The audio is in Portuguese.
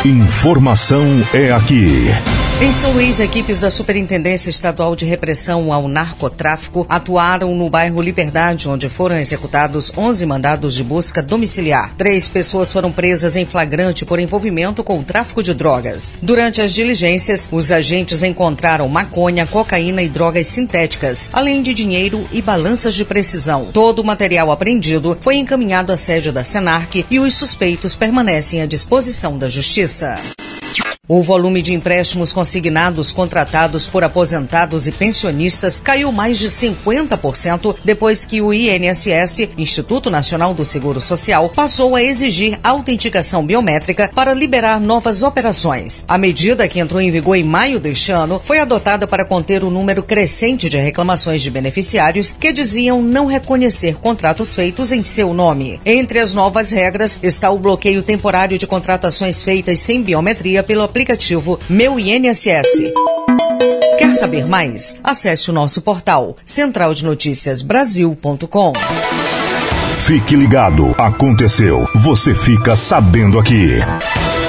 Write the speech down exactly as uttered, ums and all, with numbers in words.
Informação é aqui. Em São Luís, equipes da Superintendência Estadual de Repressão ao Narcotráfico atuaram no bairro Liberdade, onde foram executados onze mandados de busca domiciliar. Três pessoas foram presas em flagrante por envolvimento com o tráfico de drogas. Durante as diligências, os agentes encontraram maconha, cocaína e drogas sintéticas, além de dinheiro e balanças de precisão. Todo o material apreendido foi encaminhado à sede da Senarc e os suspeitos permanecem à disposição da Justiça. O volume de empréstimos consignados contratados por aposentados e pensionistas caiu mais de cinquenta por cento depois que o I N S S, Instituto Nacional do Seguro Social, passou a exigir autenticação biométrica para liberar novas operações. A medida, que entrou em vigor em maio deste ano, foi adotada para conter o número crescente de reclamações de beneficiários que diziam não reconhecer contratos feitos em seu nome. Entre as novas regras está o bloqueio temporário de contratações feitas sem biometria pelo aplicativo Meu I N S S. Quer saber mais? Acesse o nosso portal central de notícias brasil ponto com. Fique ligado, aconteceu, você fica sabendo aqui.